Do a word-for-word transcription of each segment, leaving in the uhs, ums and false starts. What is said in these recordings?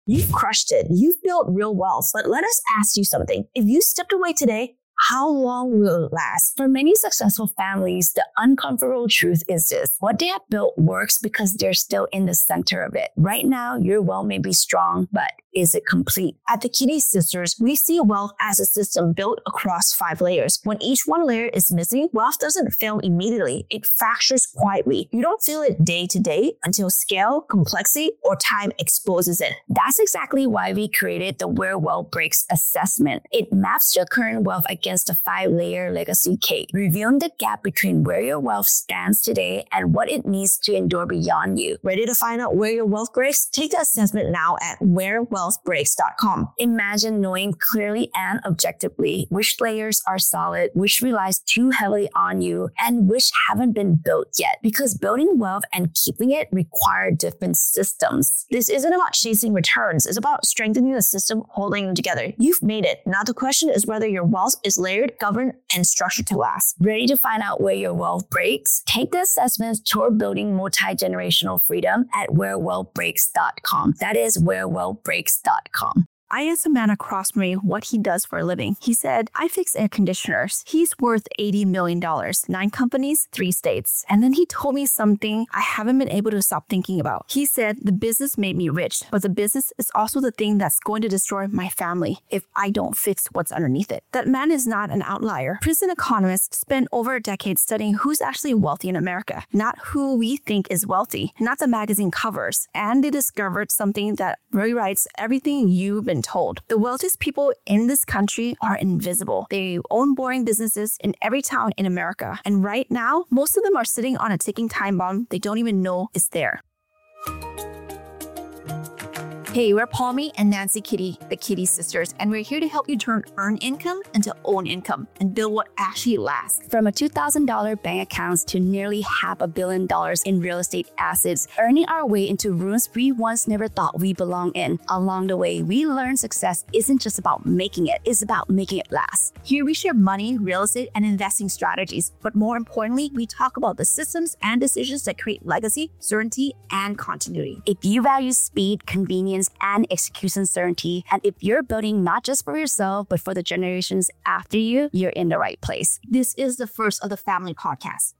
You've crushed it. You've built real wealth. But let us ask you something. If you stepped away today, how long will it last? For many successful families, the uncomfortable truth is this. What they have built works because they're still in the center of it. Right now, your wealth may be strong, but is it complete? At the Kitty Sisters, we see wealth as a system built across five layers. When each one layer is missing, wealth doesn't fail immediately. It fractures quietly. You don't feel it day to day until scale, complexity, or time exposes it. That's exactly why we created the Where Wealth Breaks assessment. It maps your current wealth against a five-layer legacy cake, revealing the gap between where your wealth stands today and what it needs to endure beyond you. Ready to find out where your wealth breaks? Take the assessment now at where wealth breaks dot com. Imagine knowing clearly and objectively which layers are solid, which relies too heavily on you, and which haven't been built yet. Because building wealth and keeping it require different systems. This isn't about chasing returns. It's about strengthening the system, holding them together. You've made it. Now the question is whether your wealth is layered, governed, and structured to last. Ready to find out where your wealth breaks? Take the assessment toward building multi-generational freedom at where wealth breaks dot com. That is where wealth breaks dot com. I asked a man across from me what he does for a living. He said, I fix air conditioners. He's worth eighty million dollars, nine companies, three states. And then he told me something I haven't been able to stop thinking about. He said, the business made me rich, but the business is also the thing that's going to destroy my family if I don't fix what's underneath it. That man is not an outlier. Princeton economists spent over a decade studying who's actually wealthy in America, not who we think is wealthy, not the magazine covers. And they discovered something that rewrites everything you've been told. The wealthiest people in this country are invisible. They own boring businesses in every town in America. And right now, most of them are sitting on a ticking time bomb they don't even know is there. Hey, we're Palmy and Nancy Kitty, the Kitty Sisters, and we're here to help you turn earned income into own income and build what actually lasts. From a two thousand dollars bank accounts to nearly half a billion dollars in real estate assets, earning our way into rooms we once never thought we belonged in. Along the way, we learned success isn't just about making it, it's about making it last. Here we share money, real estate, and investing strategies, but more importantly, we talk about the systems and decisions that create legacy, certainty, and continuity. If you value speed, convenience, and execution certainty, and if you're building not just for yourself, but for the generations after you, you're in the right place. This is the first of the family podcast.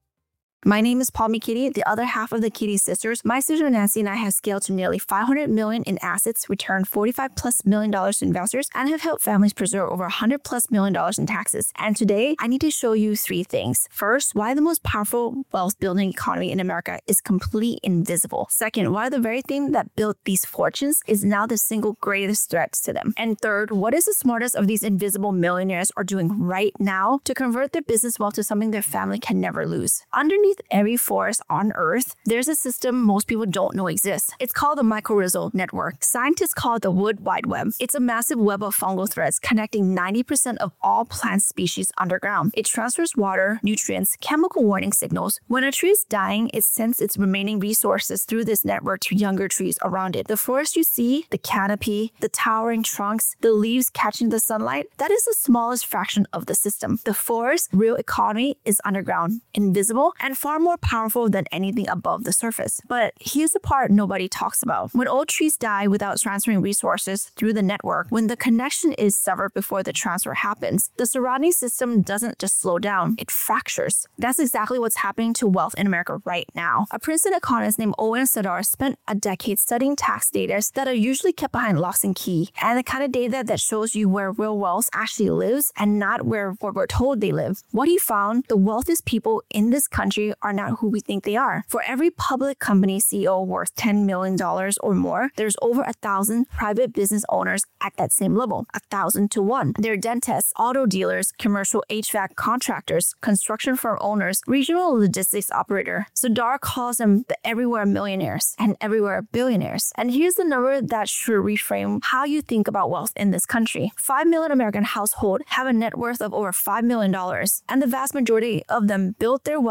My name is Palmy Kitty, the other half of the Kitty Sisters. My sister Nancy and I have scaled to nearly five hundred million dollars in assets, returned forty-five plus million dollars to investors, and have helped families preserve over one hundred plus million dollars in taxes. And today, I need to show you three things. First, why the most powerful wealth-building economy in America is completely invisible. Second, why the very thing that built these fortunes is now the single greatest threat to them. And third, what is the smartest of these invisible millionaires are doing right now to convert their business wealth to something their family can never lose? Underneath every forest on Earth, there's a system most people don't know exists. It's called the mycorrhizal network. Scientists call it the Wood Wide Web. It's a massive web of fungal threads connecting ninety percent of all plant species underground. It transfers water, nutrients, chemical warning signals. When a tree is dying, it sends its remaining resources through this network to younger trees around it. The forest you see, the canopy, the towering trunks, the leaves catching the sunlight, that is the smallest fraction of the system. The forest's real economy is underground, invisible, and far more powerful than anything above the surface. But here's the part nobody talks about. When old trees die without transferring resources through the network, when the connection is severed before the transfer happens, the surrounding system doesn't just slow down, it fractures. That's exactly what's happening to wealth in America right now. A Princeton economist named Owen Sadar spent a decade studying tax data that are usually kept behind locks and key, and the kind of data that shows you where real wealth actually lives and not where we're told they live. What he found, the wealthiest people in this country are not who we think they are. For every public company C E O worth ten million dollars or more, there's over a thousand private business owners at that same level, a thousand to one. They're dentists, auto dealers, commercial H V A C contractors, construction firm owners, regional logistics operator. Sadar calls them the everywhere millionaires and everywhere billionaires. And here's the number that should reframe how you think about wealth in this country. Five million American households have a net worth of over five million dollars, and the vast majority of them built their wealth through private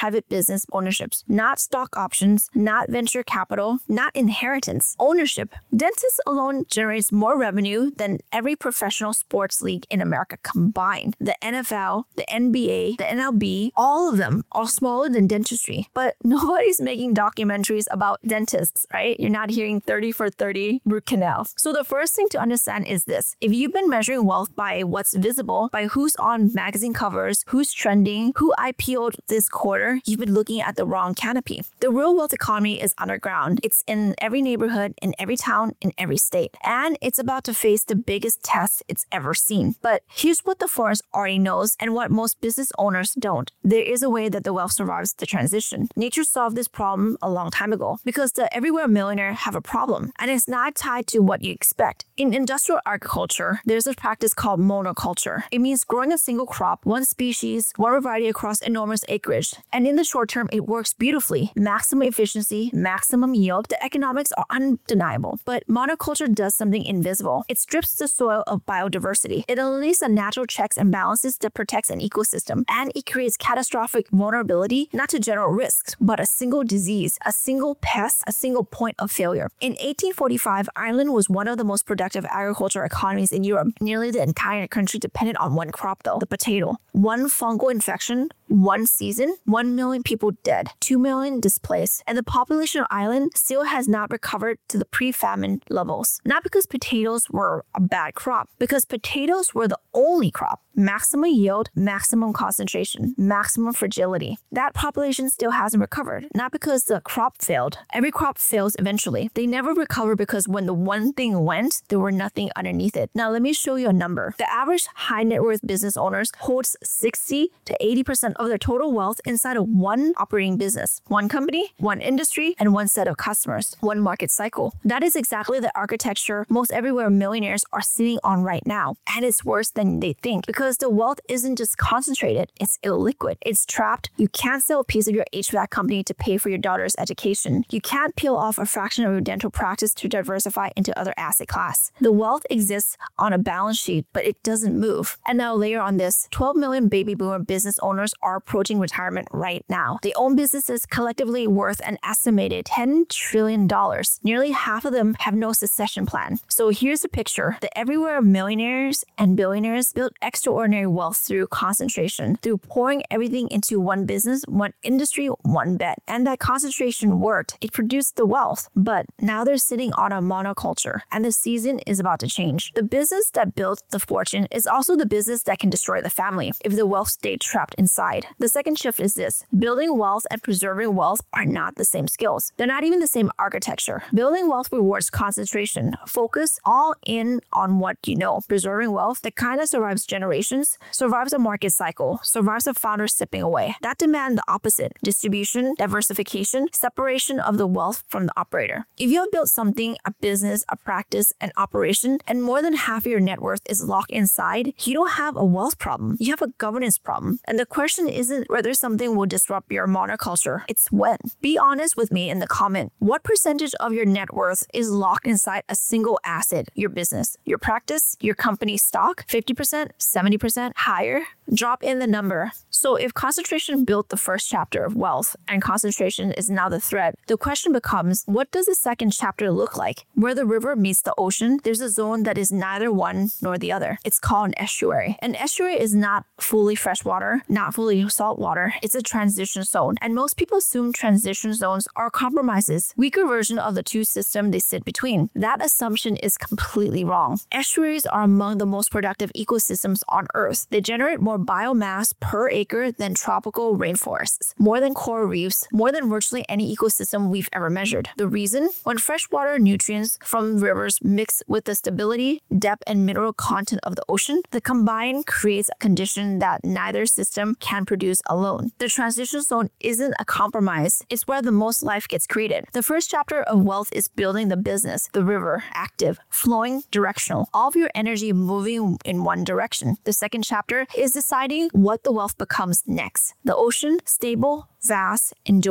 private business ownerships, not stock options, not venture capital, not inheritance. Ownership. Dentists alone generates more revenue than every professional sports league in America combined. The N F L, the N B A, the N L B, all of them are smaller than dentistry. But nobody's making documentaries about dentists, right? You're not hearing thirty for thirty root canals. So the first thing to understand is this. If you've been measuring wealth by what's visible, by who's on magazine covers, who's trending, who I P O'd this quarter, you've been looking at the wrong canopy. The real wealth economy is underground. It's in every neighborhood, in every town, in every state. And it's about to face the biggest test it's ever seen. But here's what the forest already knows and what most business owners don't. There is a way that the wealth survives the transition. Nature solved this problem a long time ago because the everywhere millionaire have a problem, and it's not tied to what you expect. In industrial agriculture, there's a practice called monoculture. It means growing a single crop, one species, one variety across enormous acreage. And in the short term, it works beautifully. Maximum efficiency, maximum yield. The economics are undeniable. But monoculture does something invisible. It strips the soil of biodiversity. It eliminates the natural checks and balances that protects an ecosystem. And it creates catastrophic vulnerability, not to general risks, but a single disease, a single pest, a single point of failure. In eighteen forty-five, Ireland was one of the most productive agricultural economies in Europe. Nearly the entire country depended on one crop though, the potato. One fungal infection, one season, one million people dead, two million displaced, and the population of Ireland still has not recovered to the pre-famine levels. Not because potatoes were a bad crop, because potatoes were the only crop. Maximum yield, maximum concentration, maximum fragility. That population still hasn't recovered, not because the crop failed. Every crop fails eventually. They never recover because when the one thing went, there were nothing underneath it. Now let me show you a number. The average high net worth business owners holds sixty to eighty percent of their total wealth inside of one operating business, one company, one industry, and one set of customers, one market cycle. That is exactly the architecture most everywhere millionaires are sitting on right now. And it's worse than they think because the wealth isn't just concentrated, it's illiquid. It's trapped. You can't sell a piece of your H V A C company to pay for your daughter's education. You can't peel off a fraction of your dental practice to diversify into other asset class. The wealth exists on a balance sheet, but it doesn't move. And now layer on this, twelve million baby boomer business owners are approaching retirement right now. They own businesses collectively worth an estimated ten trillion dollars. Nearly half of them have no succession plan. So here's a picture. The everywhere millionaires and billionaires built extraordinary wealth through concentration, through pouring everything into one business, one industry, one bet. And that concentration worked. It produced the wealth. But now they're sitting on a monoculture, and the season is about to change. The business that built the fortune is also the business that can destroy the family if the wealth stayed trapped inside. The second shift is this. Building wealth and preserving wealth are not the same skills. They're not even the same architecture. Building wealth rewards concentration. Focus all in on what you know. Preserving wealth that kind of survives generations, survives a market cycle, survives a founder stepping away. That demands the opposite. Distribution, diversification, separation of the wealth from the operator. If you have built something, a business, a practice, an operation, and more than half of your net worth is locked inside, you don't have a wealth problem. You have a governance problem. And the question isn't whether something will disrupt your monoculture. It's when. Be honest with me in the comment. What percentage of your net worth is locked inside a single asset? Your business, your practice, your company stock? fifty percent, seventy percent, higher? Drop in the number. So if concentration built the first chapter of wealth and concentration is now the threat, the question becomes, what does the second chapter look like? Where the river meets the ocean, there's a zone that is neither one nor the other. It's called an estuary. An estuary is not fully freshwater, not fully saltwater. It's a transition zone. And most people assume transition zones are compromises, weaker version of the two systems they sit between. That assumption is completely wrong. Estuaries are among the most productive ecosystems on Earth. They generate more biomass per acre than tropical rainforests, more than coral reefs, more than virtually any ecosystem we've ever measured. The reason? When freshwater nutrients from rivers mix with the stability, depth, and mineral content of the ocean, the combine creates a condition that neither system can produce alone. The transition zone isn't a compromise. It's where the most life gets created. The first chapter of wealth is building the business, the river, active, flowing, directional, all of your energy moving in one direction. The second chapter is deciding what the wealth becomes next. The ocean, stable, vast, enduring.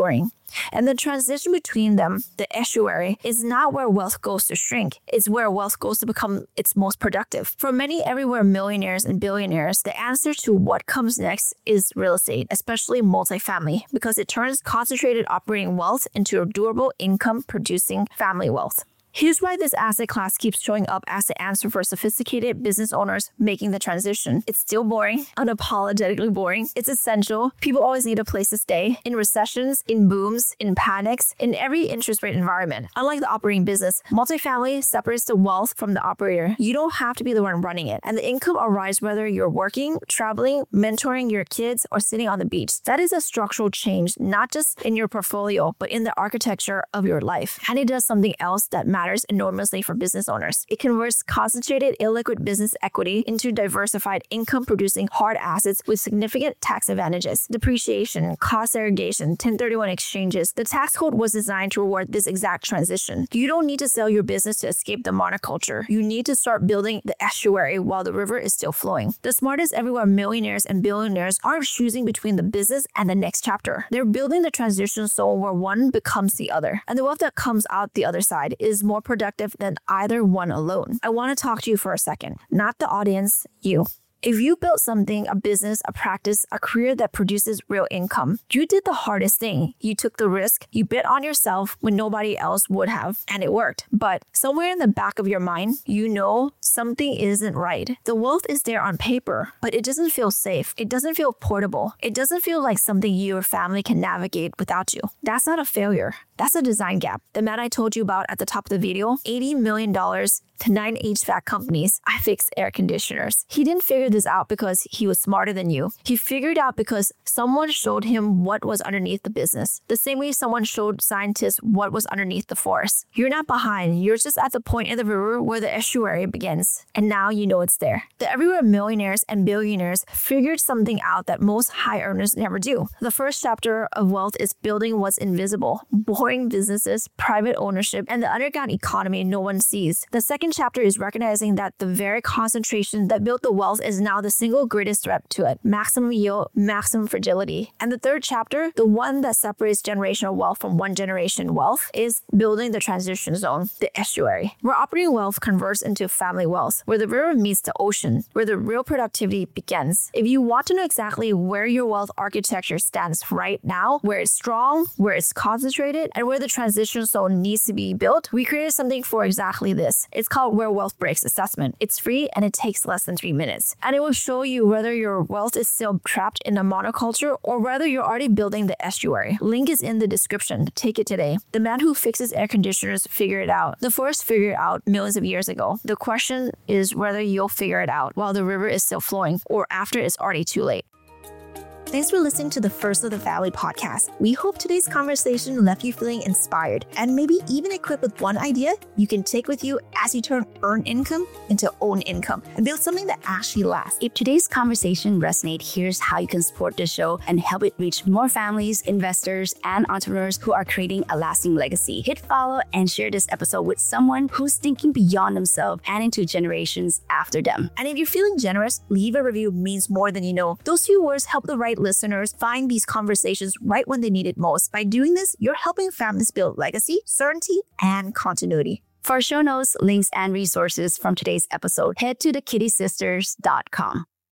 And the transition between them, the estuary, is not where wealth goes to shrink. It's where wealth goes to become its most productive. For many everywhere millionaires and billionaires, the answer to what comes next is real estate, especially multifamily, because it turns concentrated operating wealth into a durable income-producing family wealth. Here's why this asset class keeps showing up as the answer for sophisticated business owners making the transition. It's still boring, unapologetically boring. It's essential. People always need a place to stay. In recessions, in booms, in panics, in every interest rate environment. Unlike the operating business, multifamily separates the wealth from the operator. You don't have to be the one running it. And the income arrives whether you're working, traveling, mentoring your kids, or sitting on the beach. That is a structural change, not just in your portfolio, but in the architecture of your life. And it does something else that matters enormously for business owners. It converts concentrated illiquid business equity into diversified income-producing hard assets with significant tax advantages. Depreciation, cost segregation, ten thirty-one exchanges. The tax code was designed to reward this exact transition. You don't need to sell your business to escape the monoculture. You need to start building the estuary while the river is still flowing. The smartest everywhere millionaires and billionaires aren't choosing between the business and the next chapter. They're building the transition zone where one becomes the other. And the wealth that comes out the other side is more productive than either one alone. I want to talk to you for a second, not the audience, you. If you built something, a business, a practice, a career that produces real income, you did the hardest thing. You took the risk, you bet on yourself when nobody else would have, and it worked. But somewhere in the back of your mind, you know something isn't right. The wealth is there on paper, but it doesn't feel safe. It doesn't feel portable. It doesn't feel like something you or family can navigate without you. That's not a failure. That's a design gap. The man I told you about at the top of the video, eighty million dollars to nine H V A C companies, I fix air conditioners. He didn't figure this out because he was smarter than you. He figured out because someone showed him what was underneath the business. The same way someone showed scientists what was underneath the forest. You're not behind. You're just at the point in the river where the estuary begins. And now you know it's there. The everywhere millionaires and billionaires figured something out that most high earners never do. The first chapter of wealth is building what's invisible. Boring businesses, private ownership, and the underground economy no one sees. The second chapter is recognizing that the very concentration that built the wealth is now the single greatest threat to it. Maximum yield, maximum fragility. And the third chapter, the one that separates generational wealth from one generation wealth, is building the transition zone, the estuary, where operating wealth converts into family wealth, where the river meets the ocean, where the real productivity begins. If you want to know exactly where your wealth architecture stands right now, where it's strong, where it's concentrated, and where the transition zone needs to be built, we created something for exactly this. It's called Where Wealth Breaks Assessment. It's free and it takes less than three minutes. And it will show you whether your wealth is still trapped in a monoculture or whether you're already building the estuary. Link is in the description. Take it today. The man who fixes air conditioners figured it out. The forest figured it out millions of years ago. The question is whether you'll figure it out while the river is still flowing or after it's already too late. Thanks for listening to the First of the Family podcast. We hope today's conversation left you feeling inspired and maybe even equipped with one idea you can take with you as you turn earned income into own income and build something that actually lasts. If today's conversation resonates, here's how you can support the show and help it reach more families, investors, and entrepreneurs who are creating a lasting legacy. Hit follow and share this episode with someone who's thinking beyond themselves and into generations after them. And if you're feeling generous, leave a review means more than you know. Those few words help the right listeners find these conversations right when they need it most. By doing this, you're helping families build legacy, certainty, and continuity. For show notes, links, and resources from today's episode, head to the kitty sisters dot com.